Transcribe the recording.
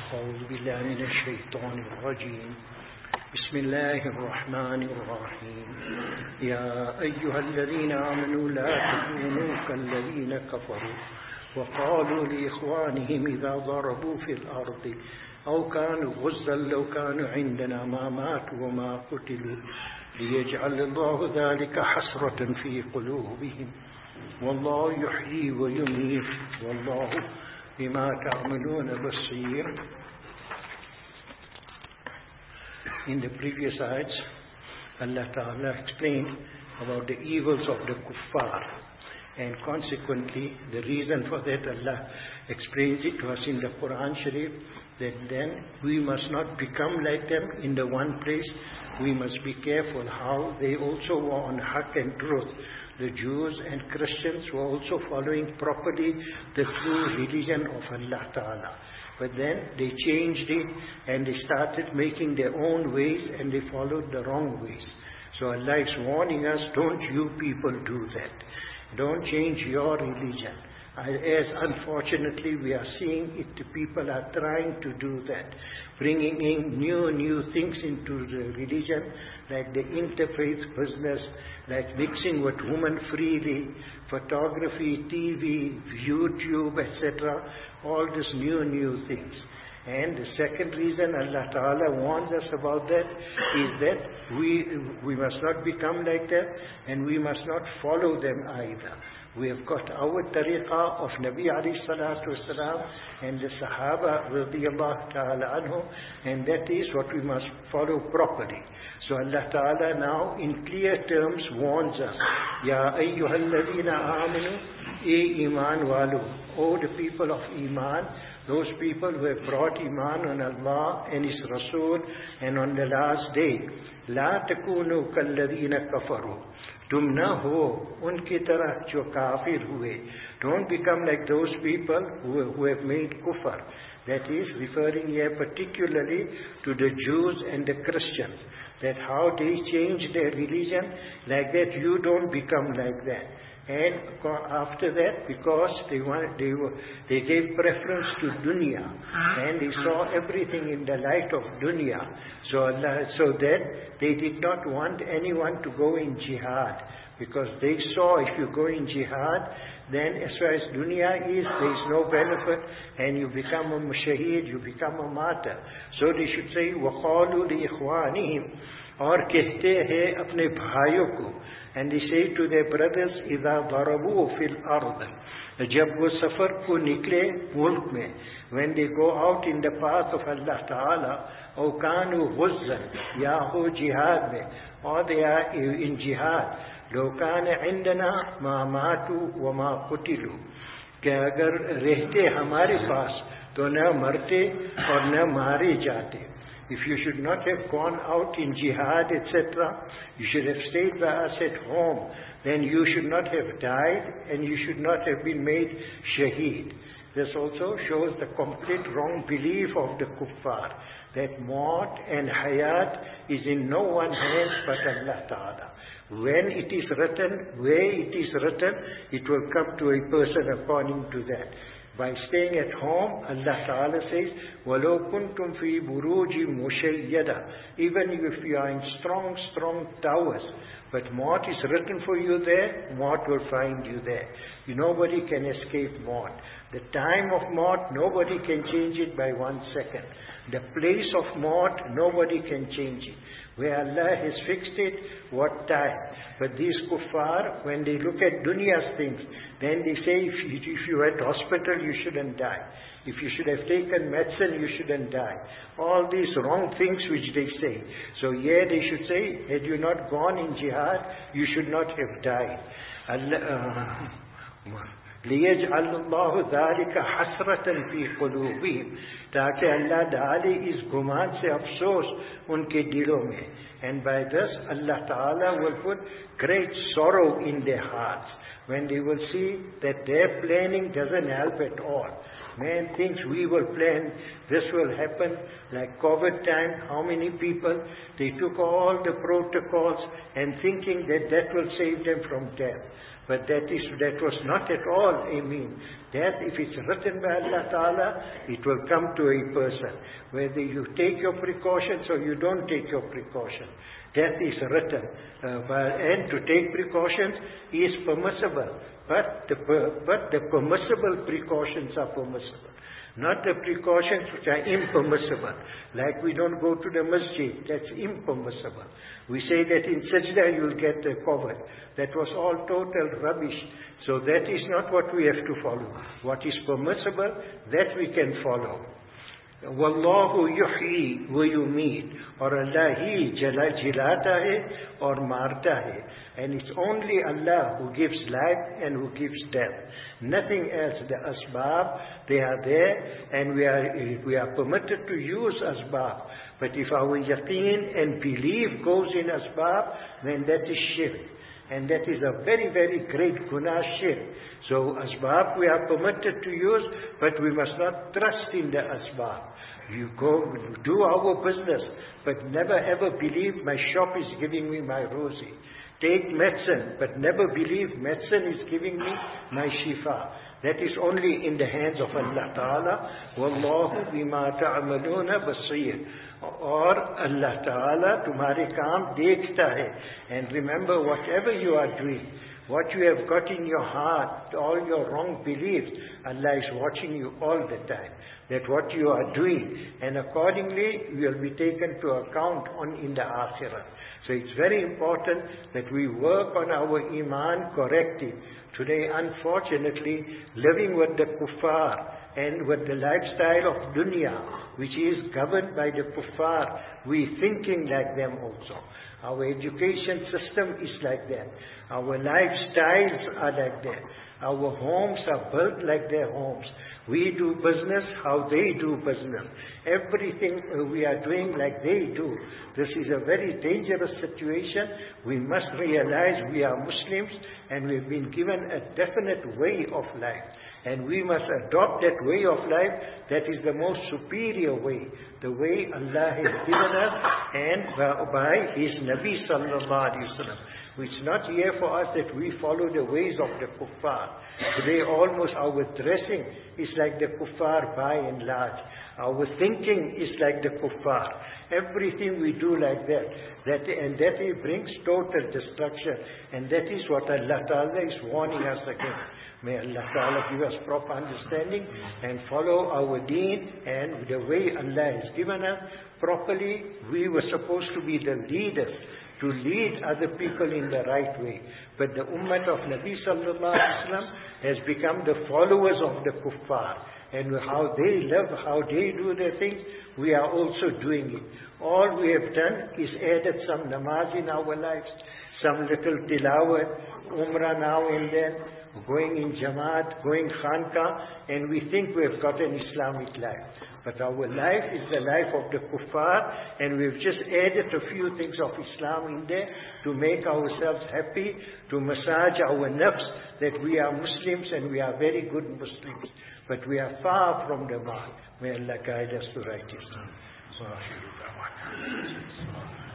أعوذ بالله من الشيطان الرجيم بسم الله الرحمن الرحيم يا أيها الذين آمنوا لا تكونوا كالذين كفروا وقالوا لإخوانهم إذا ضربوا في الأرض أو كانوا غزا لو كانوا عندنا ما ماتوا وما قتلوا ليجعل الله ذلك حسرة في قلوبهم والله يحيي ويميت والله بما تعملون بصير. In the previous ayats, Allah Ta'ala explained about the evils of the kuffar, and consequently the reason for that Allah explains it to us in the Quran Sharif, that then we must not become like them in the one place. We must be careful how they also were on haqq and truth. The Jews and Christians were also following properly the true religion of Allah Ta'ala. But then they changed it and they started making their own ways and they followed the wrong ways. So Allah is warning us, don't you people do that. Don't change your religion. As unfortunately we are seeing it, the people are trying to do that, bringing in new things into the religion, like the interfaith business, like mixing with women freely, photography, TV, YouTube, etc., all these new things. And the second reason Allah Ta'ala warns us about that is that we must not become like them and we must not follow them either. We have got our tariqah of Nabi alayhi salatu wasalam and the Sahaba radiyallahu ta'ala anhu, and that is what we must follow properly. So Allah Ta'ala now in clear terms warns us, Ya ayyuhalladhina amanu, e iman walu, O the people of iman, those people who have brought iman on Allah and His Rasul and on the last day, la takunu kalladhina kafaru. तुम न हो उनकी तरह जो काफिर हुए. Don't become like those people who have made kufr. That is referring here particularly to the Jews and the Christians. That how they changed their religion, like that you don't become like that. And after that, because they gave preference to dunya, and they saw everything in the light of dunya, so that they did not want anyone to go in jihad, because they saw if you go in jihad, then as far as dunya is, there is no benefit, and you become a shaheed, you become a martyr. So they should say, وَقَالُوا لِإِخْوَانِهِمْ, और कहते हैं अपने भाइयों को, and they say to their brothers, إِذَا ضَرَبُوا فِي الْأَرْضِ, जब वो सफर को निकले मुल्क में, when they go out in the path of Allah Ta'ala, أو كانوا غزا, या हो jihad में, or they are in jihad, لو كان عندنا ما ماتوا وما قتلوا, कि अगर रहते हमारे पास तो न मरते और न मारे जाते. If you should not have gone out in jihad, etc., you should have stayed by us at home, then you should not have died and you should not have been made shaheed. This also shows the complete wrong belief of the kuffar, that maut and hayat is in no one's hands but Allah Ta'ala. When it is written, where it is written, it will come to a person according to that. By staying at home, Allah Ta'ala says, وَلَوْ كُنْتُمْ فِي بُرُوجٍ مُشَيَّدَةٍ, even if you are in strong towers, but maut is written for you there, maut will find you there. Nobody can escape maut. The time of maut, nobody can change it by 1 second. The place of maut, nobody can change it. Where Allah has fixed it, what time. But these kuffar, when they look at dunya's things, then they say, if you are at hospital, you shouldn't die. If you should have taken medicine, you shouldn't die. All these wrong things which they say. So here they should say, had you not gone in jihad, you should not have died. لِيَجْعَلُ اللَّهُ ذَلِكَ حَسْرَةً فِي قُلُوبِهِمْ, ताकि अल्लाह डाले इस गुमान से अफसोस उनके दिलों में. And by this Allah Ta'ala will put great sorrow in their hearts when they will see that their planning doesn't help at all. Man thinks we will plan, this will happen, like COVID time, how many people, they took all the protocols and thinking that will save them from death. But that was not at all a mean. That if it's written by Allah Ta'ala, it will come to a person. Whether you take your precautions or you don't take your precaution. That is written. And to take precautions is permissible. But the permissible precautions are permissible. Not the precautions which are impermissible. Like we don't go to the masjid. That's impermissible. We say that in sajda you'll get covered. That was all total rubbish. So that is not what we have to follow. What is permissible, that we can follow. Wallahu yuhyi wa yumeet. Or Allah He jilata hai or marta hai. And it's only Allah who gives life and who gives death. Nothing else. The asbab, they are there, and we are permitted to use asbab. But if our yaqeen and belief goes in asbab, then that is shirk. And that is a very, very great guna shirk. So asbab we are permitted to use, but we must not trust in the asbab. You go, do our business, but never ever believe my shop is giving me my rosy. Take medicine, but never believe medicine is giving me my shifa. That is only in the hands of Allah Ta'ala. Wallahu bima ta'amaluna basir. Or Allah Ta'ala tumhare kaam dekhta hai. And remember, whatever you are doing, what you have got in your heart, all your wrong beliefs, Allah is watching you all the time. That what you are doing, and accordingly you will be taken to account in the akhirah. So it's very important that we work on our iman correctly. Today, unfortunately, living with the kuffar and with the lifestyle of dunya, which is governed by the kuffar, we thinking like them also. Our education system is like that. Our lifestyles are like that. Our homes are built like their homes. We do business how they do business. Everything we are doing like they do. This is a very dangerous situation. We must realize we are Muslims and we've been given a definite way of life. And we must adopt that way of life that is the most superior way. The way Allah has given us and by His Nabi Sallallahu Alaihi Wasallam. It's not here for us that we follow the ways of the kuffar. Today almost our dressing is like the kuffar by and large. Our thinking is like the kuffar. Everything we do like that. And that brings total destruction. And that is what Allah Ta'ala is warning us against. May Allah Ta'ala give us proper understanding and follow our deen and the way Allah has given us properly. We were supposed to be the leaders, to lead other people in the right way. But the ummah of Nabi Sallallahu Alaihi Wasallam has become the followers of the kuffar. And how they live, how they do their things, we are also doing it. All we have done is added some namaz in our lives, some little tilawat, umrah now and then, going in Jamaat, going Khanka, and we think we have got an Islamic life. But our life is the life of the kuffar, and we've just added a few things of Islam in there to make ourselves happy, to massage our nafs that we are Muslims and we are very good Muslims. But we are far from the mark. May Allah guide us to righteousness.